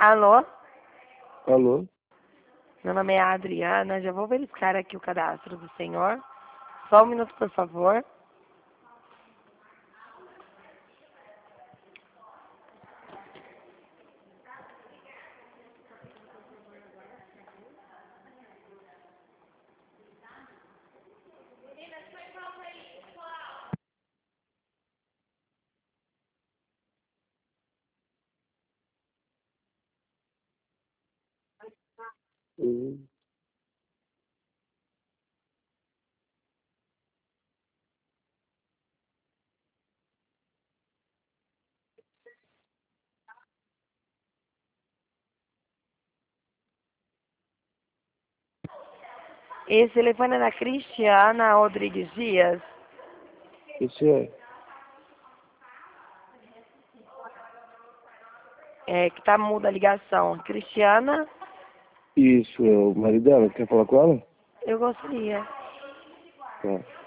Alô? Alô? Meu nome é Adriana, já vou verificar aqui o cadastro do senhor. Só um minuto, por favor. Uhum. Esse telefone é da Cristiana Rodrigues Dias. Isso é? Que tá muda a ligação. Cristiana, Isso é o marido dela? Quer falar com ela? eu gostaria. Tá.